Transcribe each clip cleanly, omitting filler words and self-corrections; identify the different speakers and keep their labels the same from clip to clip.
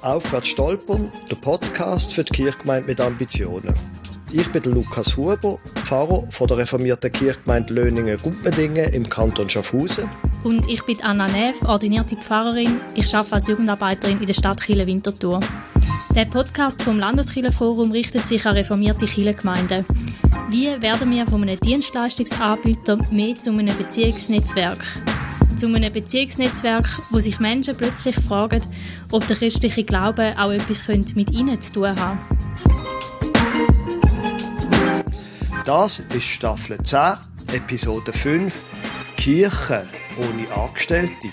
Speaker 1: Aufwärts stolpern, der Podcast für die Kirchgemeinde mit Ambitionen. Ich bin der Lukas Huber, Pfarrer von der reformierten Kirchgemeinde Löningen-Gumpendingen im Kanton Schaffhausen.
Speaker 2: Und ich bin Anna Neff, ordinierte Pfarrerin. Ich arbeite als Jugendarbeiterin in der Stadt Chile-Winterthur. Der Podcast vom Landeskirchenforum richtet sich an reformierte Kirchengemeinden. Wie werden wir von einem Dienstleistungsanbieter mehr zu einem Beziehungsnetzwerk? Zu einem Beziehungsnetzwerk, wo sich Menschen plötzlich fragen, ob der christliche Glaube auch etwas mit ihnen zu tun hat.
Speaker 1: Das ist Staffel 10, Episode 5, Kirche ohne Angestellte.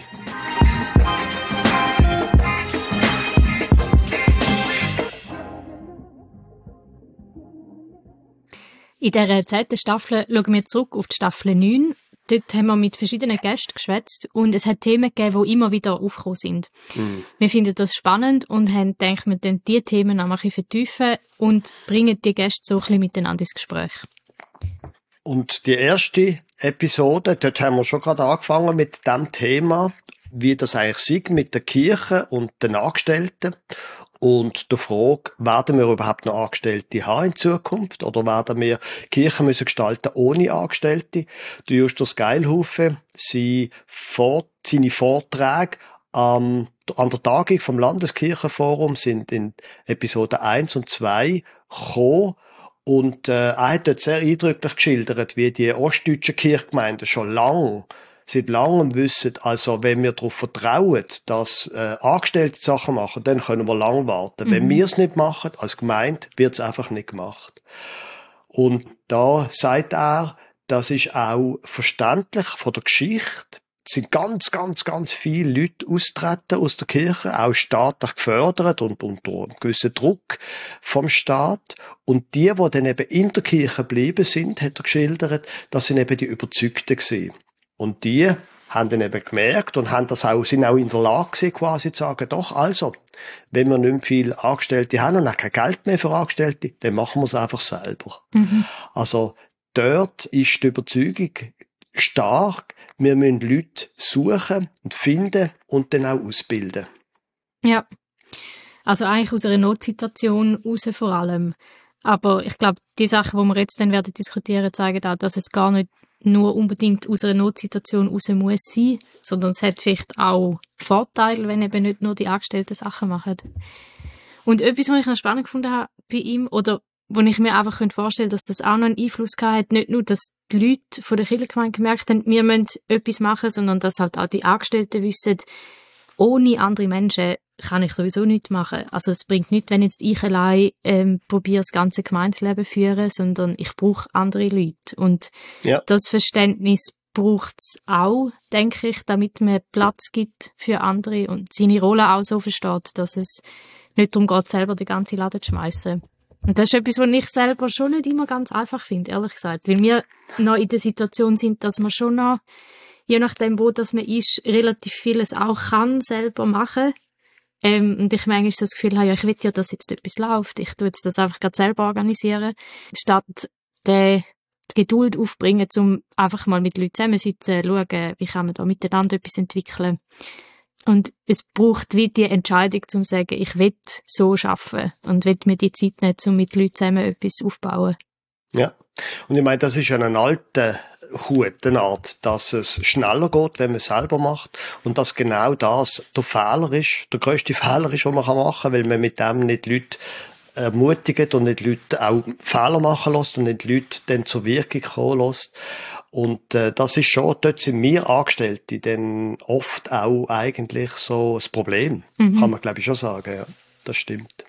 Speaker 2: In dieser 10. Staffel schauen wir zurück auf die Staffel 9. Dort haben wir mit verschiedenen Gästen geschwätzt und es hat Themen gegeben, die immer wieder aufgekommen sind. Wir finden das spannend und haben gedacht, wir vertiefen diese Themen noch ein bisschen vertiefen und bringen die Gäste so ein bisschen miteinander ins Gespräch.
Speaker 1: Und die erste Episode, dort haben wir schon gerade angefangen mit dem Thema, wie das eigentlich ist mit der Kirche und den Angestellten. Und der Frage, werden wir überhaupt noch Angestellte haben in Zukunft? Oder werden wir Kirchen müssen gestalten ohne Angestellte? Der Justus Geilhufe, seine Vorträge an der Tagung vom Landeskirchenforum sind in Episode 1 und 2 gekommen. Und er hat dort sehr eindrücklich geschildert, wie die ostdeutschen Kirchgemeinden schon seit langem wissen, also wenn wir darauf vertrauen, dass Angestellte Sachen machen, dann können wir lang warten. Wenn wir es nicht machen, als Gemeinde, wird es einfach nicht gemacht. Und da sagt er, das ist auch verständlich von der Geschichte. Es sind ganz viele Leute austreten aus der Kirche, auch staatlich gefördert und unter einem gewissen Druck vom Staat. Und die dann eben in der Kirche geblieben sind, hat er geschildert, das sind eben die Überzeugten gewesen. Und die haben dann eben gemerkt und sind auch in der Lage gewesen, quasi zu sagen, doch, also, wenn wir nicht mehr viele Angestellte haben und auch kein Geld mehr für Angestellte, dann machen wir es einfach selber. Also, dort ist die Überzeugung stark, wir müssen Leute suchen und finden und dann auch ausbilden.
Speaker 2: Ja, also eigentlich aus einer Notsituation raus vor allem. Aber ich glaube, die Sachen, die wir jetzt dann werden diskutieren, zeigen auch, dass es gar nicht nur unbedingt aus einer Notsituation raus muss sein, sondern es hat vielleicht auch Vorteile, wenn eben nicht nur die Angestellten Sachen machen. Und etwas, was ich noch spannend gefunden habe bei ihm, oder wo ich mir einfach vorstellen könnte, dass das auch noch einen Einfluss gehabt hat, nicht nur, dass die Leute von der Kirchengemeinde gemerkt haben, wir müssen etwas machen, sondern dass halt auch die Angestellten wissen, ohne andere Menschen kann ich sowieso nichts machen. Also es bringt nichts, wenn jetzt ich allein probiere, das ganze Gemeinsleben zu führen, sondern ich brauche andere Leute. Und das Verständnis braucht es auch, denke ich, damit man Platz gibt für andere und seine Rolle auch so versteht, dass es nicht darum geht, selber den ganzen Laden zu schmeissen. Und das ist etwas, was ich selber schon nicht immer ganz einfach finde, ehrlich gesagt. Weil wir noch in der Situation sind, dass man schon noch, je nachdem, wo das man ist, relativ vieles auch kann selber machen. Und ich manchmal das Gefühl habe, ja, ich will ja, dass jetzt etwas läuft. Ich tue jetzt das einfach gerade selber organisieren. Statt die Geduld aufbringen, um einfach mal mit Leuten zusammensitzen, schauen, wie kann man da miteinander etwas entwickeln. Und es braucht wie die Entscheidung, um zu sagen, ich will so arbeiten und will mir die Zeit nehmen, um mit Leuten zusammen etwas aufzubauen.
Speaker 1: Ja, und ich meine, das ist eine alte Art, dass es schneller geht, wenn man es selber macht und dass genau das der grösste Fehler ist, den man machen kann, weil man mit dem nicht Leute ermutigt und nicht Leute auch Fehler machen lässt und nicht Leute dann zur Wirkung kommen lässt. Und das ist schon, dort sind wir Angestellte dann oft auch eigentlich so das Problem. Kann man, glaube ich, schon sagen. Ja, das stimmt.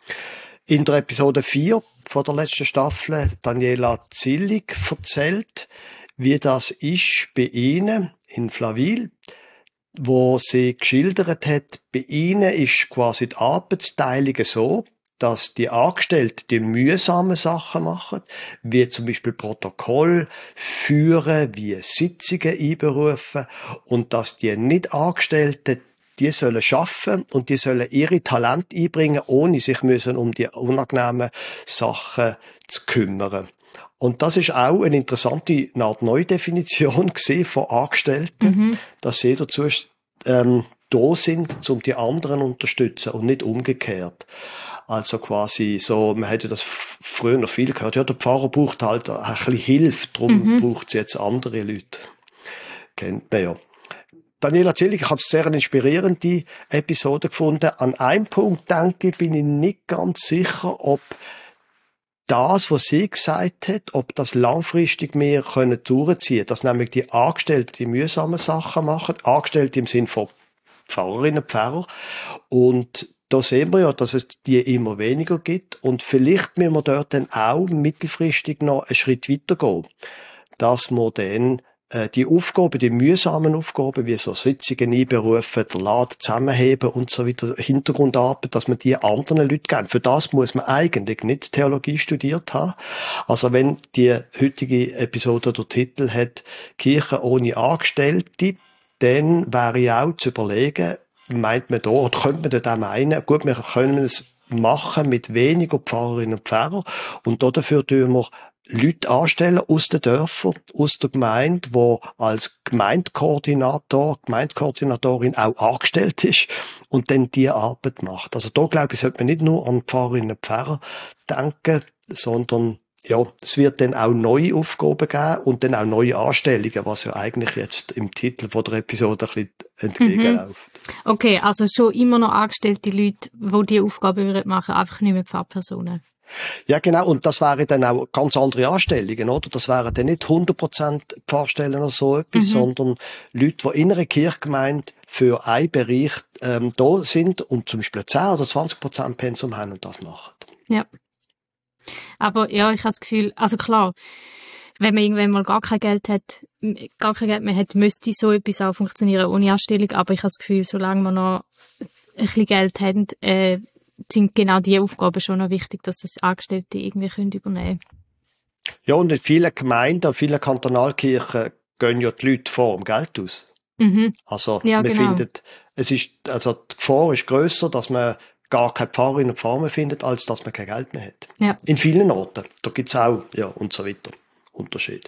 Speaker 1: In der Episode 4 von der letzten Staffel Daniela Zillig erzählt, wie das ist bei ihnen in Flawil, wo sie geschildert hat, bei ihnen ist quasi die Arbeitsteilung so, dass die Angestellten die mühsamen Sachen machen, wie zum Beispiel Protokoll führen, wie Sitzungen einberufen und dass die Nicht-Angestellten, die sollen arbeiten und die sollen ihre Talente einbringen, ohne sich müssen um die unangenehmen Sachen zu kümmern. Und das ist auch eine interessante Neudefinition von Angestellten, dass sie dazu da sind, um die anderen zu unterstützen und nicht umgekehrt. Also quasi so, man hätte das früher noch viel gehört, ja, der Pfarrer braucht halt ein bisschen Hilfe, darum braucht es jetzt andere Leute. Kennt man ja. Daniela Zillig, ich habe es sehr eine inspirierende Episode gefunden. An einem Punkt, denke ich, bin ich nicht ganz sicher, ob das, was sie gesagt hat, ob das langfristig mehr durchziehen können, dass nämlich die Angestellten die mühsamen Sachen machen, Angestellte im Sinn von Pfarrerinnen und Pfarrer. Und da sehen wir ja, dass es die immer weniger gibt. Und vielleicht müssen wir dort dann auch mittelfristig noch einen Schritt weitergehen, dass wir dann die Aufgaben, die mühsamen Aufgaben, wie so Sitzungen einberufen, den Laden zusammenheben und so weiter, Hintergrundarbeit, dass man die anderen Leuten geben. Für das muss man eigentlich nicht Theologie studiert haben. Also wenn die heutige Episode der Titel hat, Kirche ohne Angestellte, dann wäre ja auch zu überlegen, meint man da, oder könnte man dort auch meinen, gut, wir können es machen mit weniger Pfarrerinnen und Pfarrer und dafür tun wir Leute anstellen aus den Dörfern, aus der Gemeinde, wo als Gemeindekoordinatorin auch angestellt ist und dann die Arbeit macht. Also da, glaube ich, sollte man nicht nur an Pfarrerinnen und Pfarrer denken, sondern ja, es wird dann auch neue Aufgaben geben und dann auch neue Anstellungen, was ja eigentlich jetzt im Titel von der Episode ein bisschen entgegenläuft.
Speaker 2: Okay, also schon immer noch angestellte Leute, die diese Aufgaben machen, einfach nicht mehr Pfarrpersonen.
Speaker 1: Ja, genau. Und das wären dann auch ganz andere Anstellungen, oder? Das wären dann nicht 100% Pfarrstellen oder so etwas, sondern Leute, die in einer Kirchgemeinde für einen Bereich da sind und zum Beispiel 10 oder 20% Pensum haben und das machen.
Speaker 2: Ja. Aber ja, ich habe das Gefühl, also klar, wenn man irgendwann mal gar kein Geld mehr hat, müsste so etwas auch funktionieren ohne Anstellung. Aber ich habe das Gefühl, solange wir noch ein bisschen Geld haben, sind genau diese Aufgaben schon noch wichtig, dass das Angestellte irgendwie übernehmen können.
Speaker 1: Ja, und in vielen Gemeinden, vielen Kantonalkirchen gehen ja die Leute vor dem Geld aus. Also,
Speaker 2: ja,
Speaker 1: man
Speaker 2: genau.
Speaker 1: findet, die Gefahr ist grösser, dass man gar keine Pfarrerin und Pfarrer mehr findet, als dass man kein Geld mehr hat.
Speaker 2: Ja.
Speaker 1: In vielen Orten. Da gibt's auch, ja, und so weiter, Unterschiede.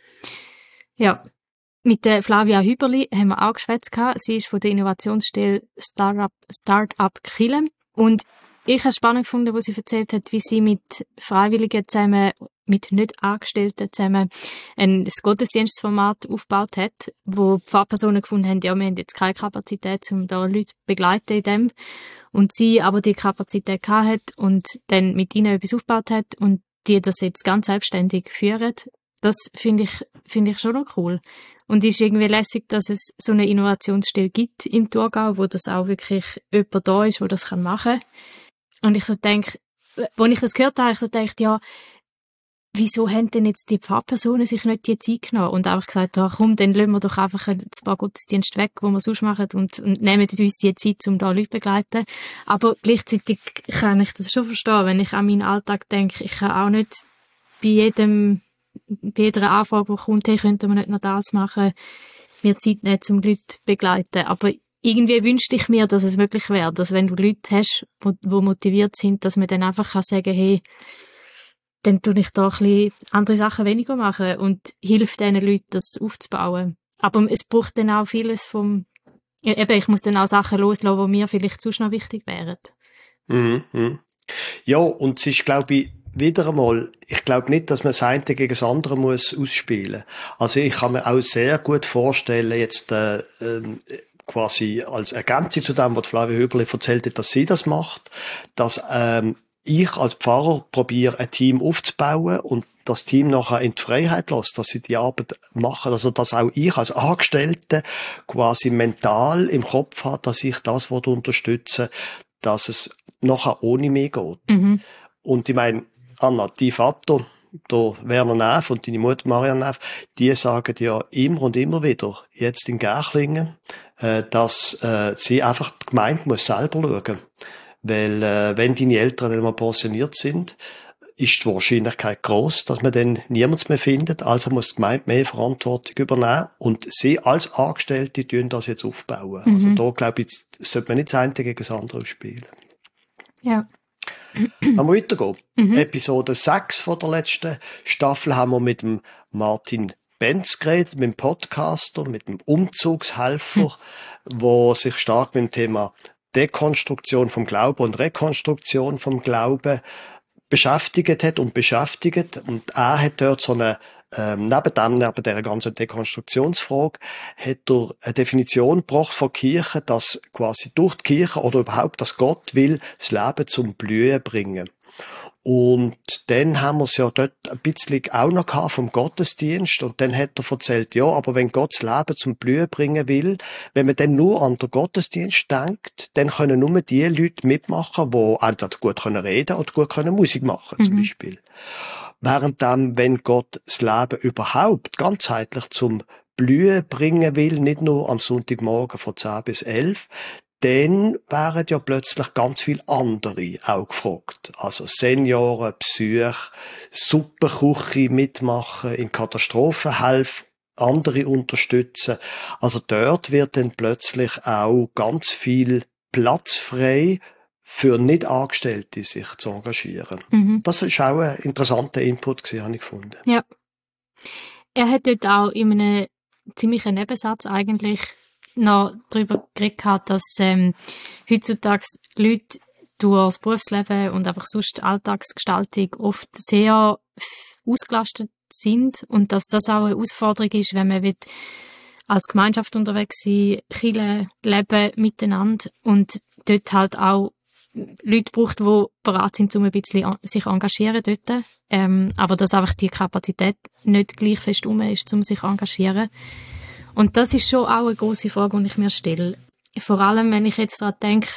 Speaker 2: Ja. Mit der Flavia Hüberli haben wir auch geschwätzt. Sie ist von der Innovationsstelle Start-up Chile. Und ich habe es spannend gefunden, wo sie erzählt hat, wie sie mit Freiwilligen zusammen, mit Nicht-Angestellten zusammen ein Gottesdienstformat aufgebaut hat, wo Pfarrpersonen gefunden haben, ja, wir haben jetzt keine Kapazität, um da Leute zu begleiten in dem. Und sie aber die Kapazität gehabt hat und dann mit ihnen etwas aufgebaut hat und die das jetzt ganz selbstständig führen. Das finde ich schon noch cool. Und es ist irgendwie lässig, dass es so eine Innovationsstelle gibt im Thurgau, wo das auch wirklich jemand da ist, der das machen kann. Und ich so denke, als ich das gehört habe, ich so gedacht, ja, wieso haben denn jetzt die Pfarrpersonen sich nicht die Zeit genommen und einfach gesagt, ach komm, dann lassen wir doch einfach ein paar Gottesdienste weg, die wir sonst machen und nehmen uns die Zeit, um da Leute zu begleiten. Aber gleichzeitig kann ich das schon verstehen, wenn ich an meinen Alltag denke, ich kann auch nicht bei jeder Anfrage, die kommt, hey, könnte man nicht noch das machen, mir Zeit nehmen, um Leute zu begleiten. Aber irgendwie wünschte ich mir, dass es möglich wäre, dass wenn du Leute hast, die motiviert sind, dass man dann einfach sagen kann, hey, dann tue ich da ein bisschen andere Sachen weniger machen und hilft diesen Leuten, das aufzubauen. Aber es braucht dann auch vieles ich muss dann auch Sachen loslassen, die mir vielleicht sonst noch wichtig wären.
Speaker 1: Ja, und es ist, glaube ich, wieder einmal, ich glaube nicht, dass man das eine gegen das andere muss ausspielen. Also ich kann mir auch sehr gut vorstellen, jetzt quasi als Ergänzung zu dem, was Flavia Hüberli erzählt hat, dass sie das macht, dass ich als Pfarrer probiere, ein Team aufzubauen und das Team nachher in die Freiheit lässt, dass sie die Arbeit machen. Also, dass auch ich als Angestellte quasi mental im Kopf habe, dass ich das unterstützen, dass es nachher ohne mich geht. Und ich meine, Anna, dein Vater, der Werner Neff und deine Mutter Marianne Neff, die sagen ja immer und immer wieder, jetzt in Gärchlingen, dass sie einfach die Gemeinde muss selber schauen. Weil wenn deine Eltern dann mal pensioniert sind, ist die Wahrscheinlichkeit gross, dass man dann niemanden mehr findet. Also muss die Gemeinde mehr Verantwortung übernehmen. Und sie als Angestellte tun das jetzt aufbauen. Also da, glaube ich, sollte man nicht das eine gegen das andere spielen.
Speaker 2: Ja.
Speaker 1: Wenn wir weitergehen. Episode 6 von der letzten Staffel haben wir mit dem Martin Benz geredet, mit dem Podcaster, mit dem Umzugshelfer. wo sich stark mit dem Thema Dekonstruktion vom Glauben und Rekonstruktion vom Glauben beschäftigt hat und beschäftigt. Und er hat dort so eine, neben dieser ganzen Dekonstruktionsfrage, hat er eine Definition gebracht von Kirche, dass quasi durch die Kirche oder überhaupt, dass Gott will, das Leben zum Blühen bringen. Und dann haben wir es ja dort ein bisschen auch noch gehabt vom Gottesdienst. Und dann hat er erzählt, ja, aber wenn Gott das Leben zum Blühen bringen will, wenn man dann nur an den Gottesdienst denkt, dann können nur die Leute mitmachen, die entweder gut können reden oder gut können Musik machen, zum Beispiel. Während dann, wenn Gott das Leben überhaupt ganzheitlich zum Blühen bringen will, nicht nur am Sonntagmorgen von 10 bis 11, dann wären ja plötzlich ganz viele andere auch gefragt. Also Senioren, Psyche, Suppenküche mitmachen, in Katastrophen helfen, andere unterstützen. Also dort wird dann plötzlich auch ganz viel Platz frei für Nicht-Angestellte sich zu engagieren. Das ist auch ein interessanter Input gewesen, habe ich gefunden.
Speaker 2: Ja. Er hat dort auch in einem ziemlichen Nebensatz eigentlich noch darüber geredet, dass heutzutage Leute durch das Berufsleben und einfach sonst Alltagsgestaltung oft sehr ausgelastet sind und dass das auch eine Herausforderung ist, wenn man als Gemeinschaft unterwegs sein, Kirche leben miteinander und dort halt auch Leute braucht, die bereit sind, um ein bisschen sich engagieren dort. Aber dass einfach die Kapazität nicht gleich fest ist, um sich engagieren. Und das ist schon auch eine grosse Frage, die ich mir stelle. Vor allem, wenn ich jetzt daran denke,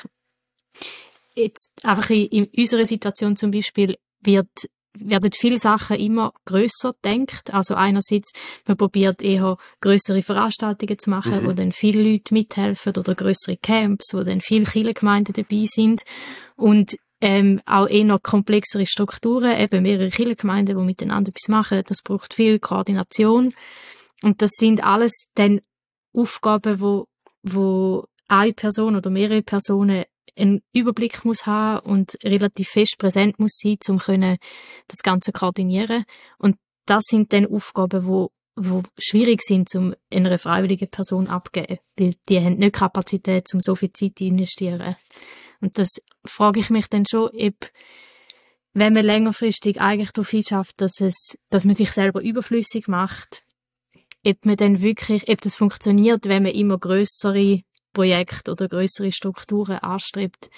Speaker 2: jetzt einfach in unserer Situation zum Beispiel werden viele Sachen immer grösser gedacht. Also einerseits, man probiert eher grössere Veranstaltungen zu machen, wo dann viele Leute mithelfen oder grössere Camps, wo dann viele Kirchengemeinden dabei sind und auch eher komplexere Strukturen, eben mehrere Kirchengemeinden, die miteinander etwas machen. Das braucht viel Koordination. Und das sind alles dann Aufgaben, wo eine Person oder mehrere Personen einen Überblick muss haben und relativ fest präsent muss sein, um das Ganze koordinieren. Und das sind dann Aufgaben, wo schwierig sind, um einer freiwilligen Person abzugeben, weil die haben nicht Kapazität, um so viel Zeit zu investieren. Und das frage ich mich dann schon, ob, wenn man längerfristig eigentlich darauf hinschafft, dass man sich selber überflüssig macht, ob man dann wirklich, ob das funktioniert, wenn man immer grössere Projekte oder grössere Strukturen anstrebt,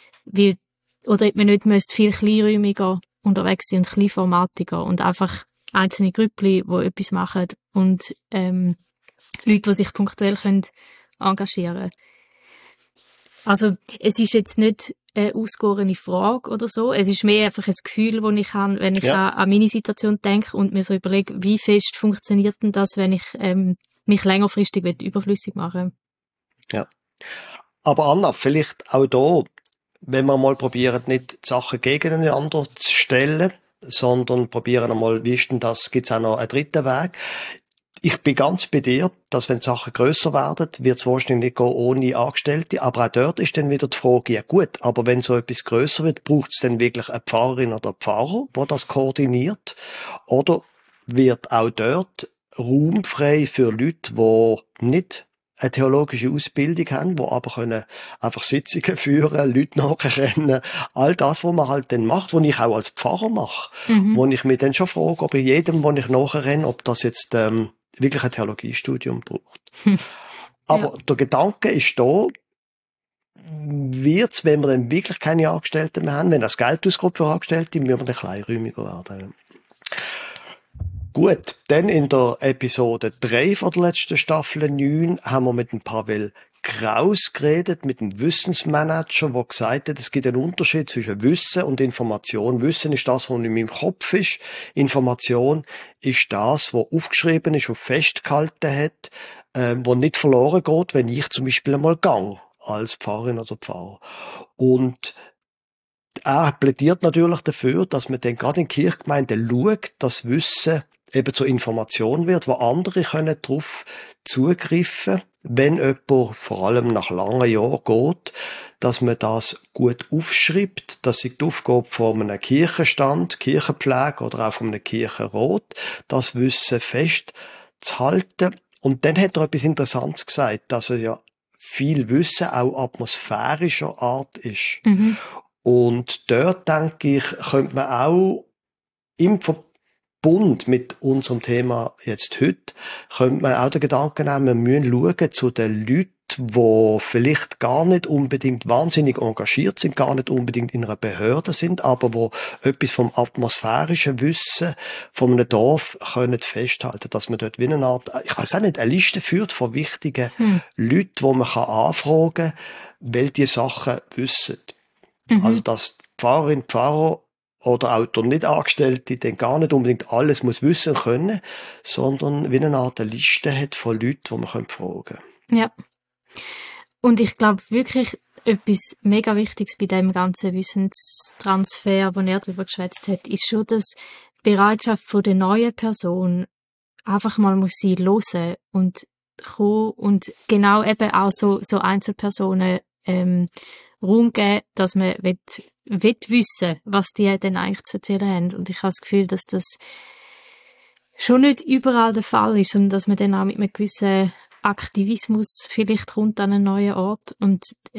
Speaker 2: oder ob man nicht viel kleinräumiger unterwegs sein und kleinformatiger und einfach einzelne Grüppli, die etwas machen und Leute, die sich punktuell engagieren können. Also es ist jetzt nicht eine ausgegorene Frage oder so. Es ist mehr einfach ein Gefühl, das ich habe, wenn ich an meine Situation denke und mir so überlege, wie fest funktioniert denn das, wenn ich mich längerfristig überflüssig machen will.
Speaker 1: Ja. Aber Anna, vielleicht auch da, wenn wir mal probieren, nicht die Sachen gegeneinander zu stellen, sondern probieren einmal, wie ist denn das, gibt es auch noch einen dritten Weg? Ich bin ganz bei dir, dass wenn die Sachen grösser werden, wird es wahrscheinlich nicht gehen ohne Angestellte, aber auch dort ist dann wieder die Frage, ja gut, aber wenn so etwas grösser wird, braucht es dann wirklich eine Pfarrerin oder einen Pfarrer, der das koordiniert, oder wird auch dort Raum frei für Leute, die nicht eine theologische Ausbildung haben, die aber können einfach Sitzungen führen, Leute nachrennen, all das, was man halt dann macht, was ich auch als Pfarrer mache, wo ich mich dann schon frage, ob ich jedem, wo ich nachrenne, ob das jetzt wirklich ein Theologiestudium braucht. Aber der Gedanke ist da, wird's, wenn wir dann wirklich keine Angestellten mehr haben, wenn das Geld auskommt für Angestellte, müssen wir dann kleinräumiger werden. Gut, dann in der Episode 3 von der letzten Staffel 9 haben wir mit dem Pavel Kraus geredet, mit dem Wissensmanager, der gesagt hat, es gibt einen Unterschied zwischen Wissen und Information. Wissen ist das, was in meinem Kopf ist. Information ist das, was aufgeschrieben ist, was festgehalten hat, was nicht verloren geht, wenn ich zum Beispiel einmal gang als Pfarrerin oder Pfarrer. Und er plädiert natürlich dafür, dass man dann gerade in Kirchgemeinden schaut, dass Wissen eben zur Information wird, wo andere können darauf zugreifen, wenn jemand vor allem nach langen Jahren geht, dass man das gut aufschreibt, dass sich die Aufgabe von einem Kirchenstand, Kirchenpflege oder auch von einem Kirchenrat, das Wissen festzuhalten. Und dann hat er etwas Interessantes gesagt, dass er ja viel Wissen auch atmosphärischer Art ist. Und dort, denke ich, könnte man auch im Verbund mit unserem Thema jetzt heute, könnte man auch den Gedanken nehmen, wir müssen schauen zu den Leuten, die vielleicht gar nicht unbedingt wahnsinnig engagiert sind, gar nicht unbedingt in einer Behörde sind, aber wo etwas vom atmosphärischen Wissen von einem Dorf können festhalten, dass man dort wie eine Art, ich weiß auch nicht, eine Liste führt von wichtigen Leuten, die man anfragen kann, weil die Sachen wissen. Also, dass die Pfarrerin, Pfarrer oder auch der Nicht-Angestellte dann gar nicht unbedingt alles muss wissen können, sondern wie eine Art Liste hat von Leuten, die man fragen kann.
Speaker 2: Ja. Und ich glaube wirklich, etwas mega Wichtiges bei dem ganzen Wissenstransfer, den er darüber geschwätzt hat, ist schon, dass die Bereitschaft von der neuen Person einfach mal muss sie hören und kommen und genau eben auch so Einzelpersonen Raum geben, dass man will wissen, was die denn eigentlich zu erzählen haben. Und ich habe das Gefühl, dass das schon nicht überall der Fall ist, sondern dass man dann auch mit einem gewissen Aktivismus vielleicht kommt an einen neuen Ort. Und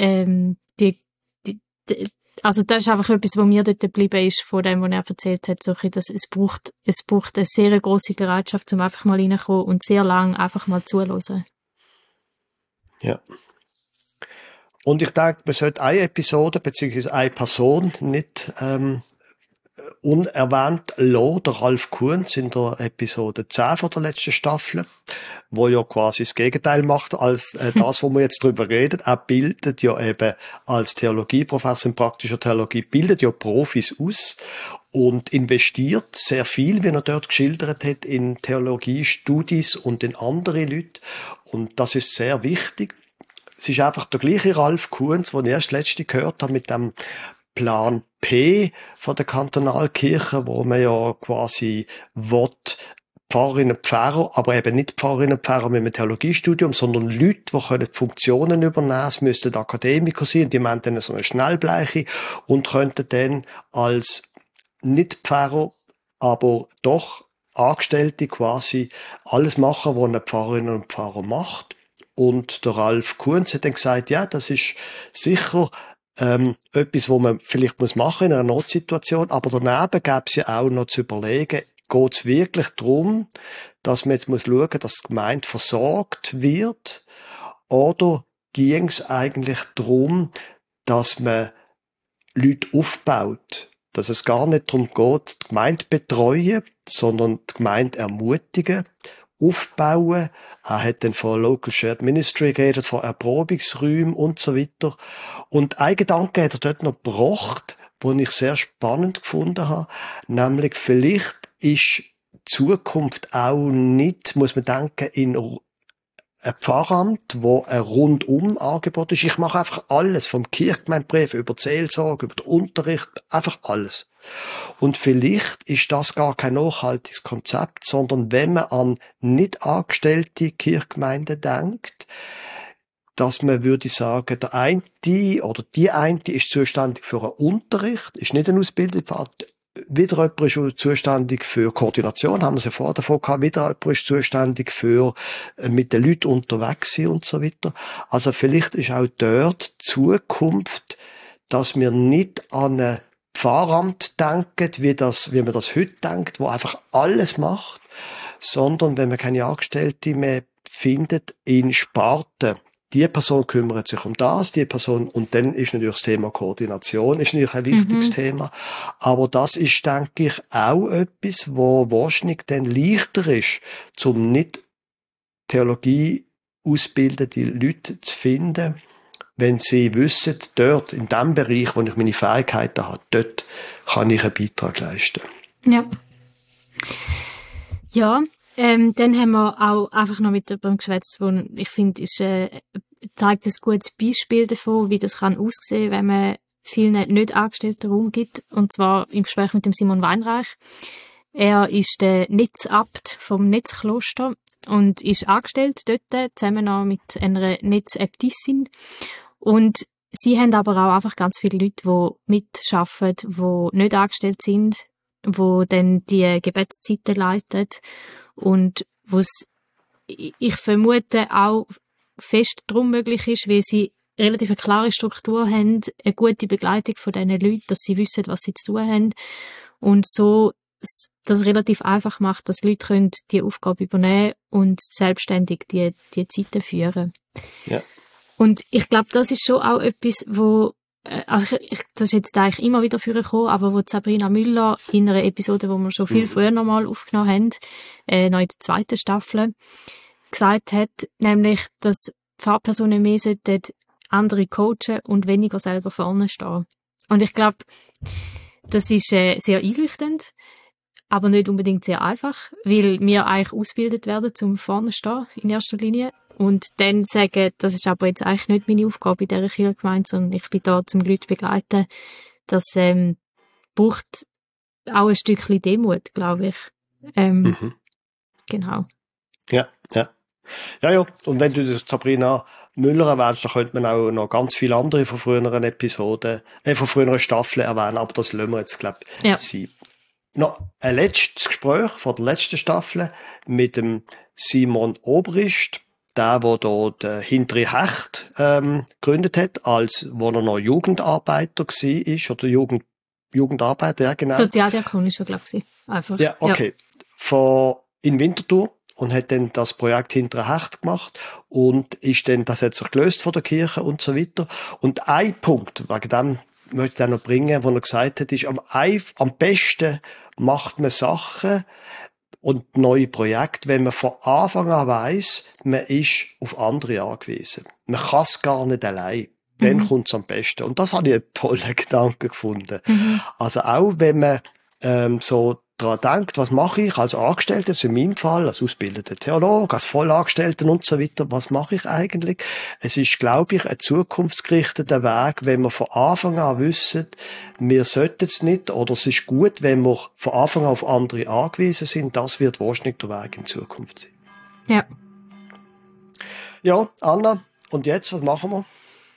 Speaker 2: also das ist einfach etwas, was mir dort geblieben ist, von dem, was er erzählt hat, so dass es braucht eine sehr grosse Bereitschaft, um einfach mal reinzukommen und sehr lang einfach mal zuhören.
Speaker 1: Ja. Und ich denke, man sollte eine Episode bzw. eine Person nicht unerwähnt lassen, der Ralf Kunz in der Episode 10 von der letzten Staffel, wo ja quasi das Gegenteil macht als das, wo wir jetzt drüber reden. Er bildet ja eben als Theologieprofessor in praktischer Theologie, bildet ja Profis aus und investiert sehr viel, wie er dort geschildert hat, in Theologiestudis und in andere Leute. Und das ist sehr wichtig. Es ist einfach der gleiche Ralf Kunz, den ich erst letztens gehört habe, mit dem Plan P von der Kantonalkirche, wo man ja quasi Pfarrerinnen und Pfarrer, aber eben nicht Pfarrerinnen und Pfarrer mit einem Theologiestudium, sondern Leute, die können die Funktionen übernehmen. Es müssten Akademiker sein, die haben dann so eine Schnellbleiche und könnten dann als Nicht-Pfarrer, aber doch Angestellte quasi alles machen, was eine Pfarrerin und Pfarrer macht. Und der Ralf Kunz hat dann gesagt, ja, das ist sicher etwas, was man vielleicht machen muss in einer Notsituation, aber daneben gäbe es ja auch noch zu überlegen, geht es wirklich darum, dass man jetzt muss schauen, dass die Gemeinde versorgt wird, oder ging es eigentlich darum, dass man Leute aufbaut, dass es gar nicht darum geht, die Gemeinde betreuen, sondern die Gemeinde ermutigen, aufbauen. Er hat dann von Local Shared Ministry geredet, von Erprobungsräumen und so weiter. Und ein Gedanke hat er dort noch gebracht, den ich sehr spannend gefunden habe, nämlich vielleicht ist Zukunft auch nicht, muss man denken, in ein Pfarramt, wo ein Rundum-Angebot ist. Ich mache einfach alles, vom Kirchgemeindebrief über die Seelsorge, über den Unterricht, einfach alles. Und vielleicht ist das gar kein nachhaltiges Konzept, sondern wenn man an nicht angestellte Kirchgemeinden denkt, dass man würde sagen, der eine oder die eine ist zuständig für einen Unterricht, ist nicht ein Ausbildungspfad. Wieder jemand ist zuständig für Koordination, haben wir es ja vorher davon gehabt, wieder jemand ist zuständig für mit den Leuten unterwegs sein und so weiter. Also vielleicht ist auch dort die Zukunft, dass wir nicht an ein Pfarramt denken, wie man das heute denkt, wo einfach alles macht, sondern wenn man keine Angestellte mehr findet, in Sparten. Die Person kümmert sich um das, die Person, und dann ist natürlich das Thema Koordination, ist natürlich ein wichtiges Thema. Aber das ist, denke ich, auch etwas, wo wahrscheinlich dann leichter ist, zum nicht Theologie ausbildende Leute zu finden, wenn sie wissen, dort, in dem Bereich, wo ich meine Fähigkeiten habe, dort kann ich einen Beitrag leisten.
Speaker 2: Ja. Ja, dann haben wir auch einfach noch mit jemandem geschwätzt, wo ich finde, zeigt ein gutes Beispiel davon, wie das kann aussehen, wenn man vielen nicht Angestellten Raum gibt. Und zwar im Gespräch mit dem Simon Weinreich. Er ist der Netzabt vom Netzkloster und ist angestellt dort, zusammen noch mit einer Netzäbtissin. Und sie haben aber auch einfach ganz viele Leute, die mitarbeiten, die nicht angestellt sind, die dann die Gebetszeiten leiten und ich vermute auch fest darum möglich ist, weil sie relativ eine klare Struktur haben, eine gute Begleitung von diesen Leuten, dass sie wissen, was sie zu tun haben und so das relativ einfach macht, dass Leute können die Aufgabe übernehmen und selbstständig die Zeiten führen.
Speaker 1: Ja.
Speaker 2: Und ich glaube, das ist schon auch etwas, wo das ist jetzt eigentlich immer wieder vorgekommen, aber wo Sabrina Müller in einer Episode, wo wir schon viel früher nochmal aufgenommen haben, noch in der 2. Staffel, gesagt hat, nämlich, dass Fahrpersonen mehr sollten andere coachen und weniger selber vorne stehen. Und ich glaube, das ist sehr einleuchtend, aber nicht unbedingt sehr einfach, weil wir eigentlich ausgebildet werden, zum vorne stehen in erster Linie. Und dann sagen, das ist aber jetzt eigentlich nicht meine Aufgabe in dieser Kirchengemeinde, sondern ich bin da, um Leute zu begleiten. Das braucht auch ein Stückchen Demut, glaube ich. Genau.
Speaker 1: Ja. Und wenn du das Sabrina Müller erwähnst, dann könnte man auch noch ganz viele andere von früheren Episoden, von früheren Staffeln erwähnen, aber das lassen wir jetzt, glaube ich, sein. Noch ein letztes Gespräch von der letzten Staffel mit dem Simon Obrist, der dort Hintere Hecht gegründet hat, wo er noch Jugendarbeiter war, oder Jugendarbeiter, ja genau.
Speaker 2: Sozialdiakon ist er, glaube ich. Einfach.
Speaker 1: Ja, okay. In Winterthur. Und hat dann das Projekt Hintere Hecht gemacht und das hat sich gelöst von der Kirche und so weiter. Und ein Punkt, wegen dem möchte ich noch bringen, wo er gesagt hat, ist, am besten macht man Sachen und neue Projekte, wenn man von Anfang an weiss, man ist auf andere angewiesen. Man kann es gar nicht allein. Dann kommt es am besten. Und das habe ich einen tollen Gedanken gefunden. Also auch wenn man so daran denkt, was mache ich als Angestellter, in meinem Fall, als ausgebildeter Theologe, als Vollangestellter und so weiter, was mache ich eigentlich? Es ist, glaube ich, ein zukunftsgerichteter Weg, wenn wir von Anfang an wissen, wir sollten es nicht, oder es ist gut, wenn wir von Anfang an auf andere angewiesen sind, das wird wahrscheinlich der Weg in Zukunft sein.
Speaker 2: Ja.
Speaker 1: Ja, Anna, und jetzt, was machen wir?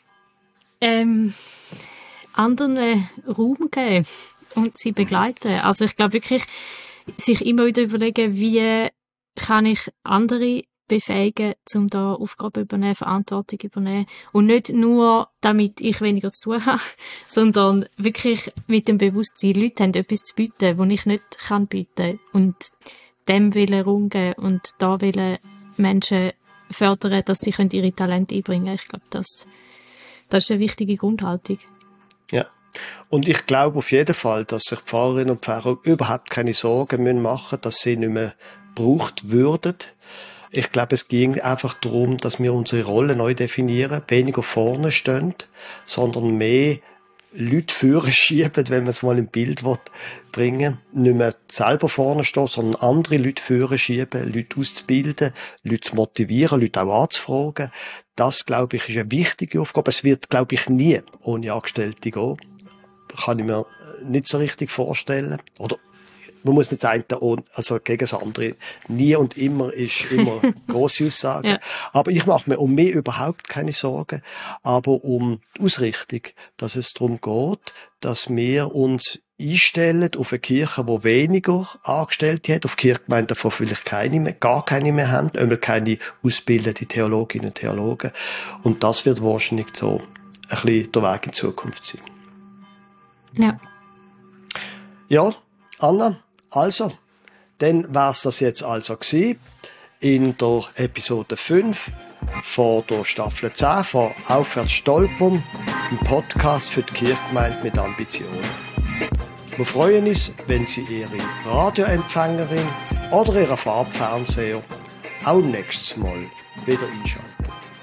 Speaker 2: Anderen Raum geben und sie begleiten. Also ich glaube wirklich, sich immer wieder überlegen, wie kann ich andere befähigen, um da Aufgaben übernehmen, Verantwortung übernehmen. Und nicht nur, damit ich weniger zu tun habe, sondern wirklich mit dem Bewusstsein, Leute haben etwas zu bieten, das ich nicht kann bieten. Und dem wollen Raum geben und da wollen Menschen fördern, dass sie ihre Talente einbringen können. Ich glaube, das ist eine wichtige Grundhaltung.
Speaker 1: Ja. Und ich glaube auf jeden Fall, dass sich Pfarrerinnen und Pfarrer überhaupt keine Sorgen machen müssen, dass sie nicht mehr gebraucht würden. Ich glaube, es ging einfach darum, dass wir unsere Rolle neu definieren, weniger vorne stehen, sondern mehr Leute führen schieben, wenn man es mal im Bild bringen will. Nicht mehr selber vorne stehen, sondern andere Leute führen schieben, Leute auszubilden, Leute zu motivieren, Leute auch anzufragen. Das, glaube ich, ist eine wichtige Aufgabe. Es wird, glaube ich, nie ohne Angestellte gehen. Kann ich mir nicht so richtig vorstellen. Oder man muss nicht sagen, also gegen das andere. Nie und immer ist immer grosse Aussage. Ja. Aber ich mache mir um mich überhaupt keine Sorgen. Aber um die Ausrichtung, dass es darum geht, dass wir uns einstellen auf eine Kirche, die weniger Angestellte hat, auf Kirchgemeinden, die vielleicht gar keine mehr haben, einmal keine ausgebildete Theologinnen und Theologen. Und das wird wahrscheinlich so ein bisschen der Weg in Zukunft sein.
Speaker 2: Ja.
Speaker 1: Ja, Anna, also, dann wär's das jetzt also gewesen in der Episode 5 von der Staffel 10 von Aufwärts stolpern, ein Podcast für die Kirchgemeinde mit Ambitionen. Wir freuen uns, wenn Sie Ihre Radioempfängerin oder Ihren Farbfernseher auch nächstes Mal wieder einschalten.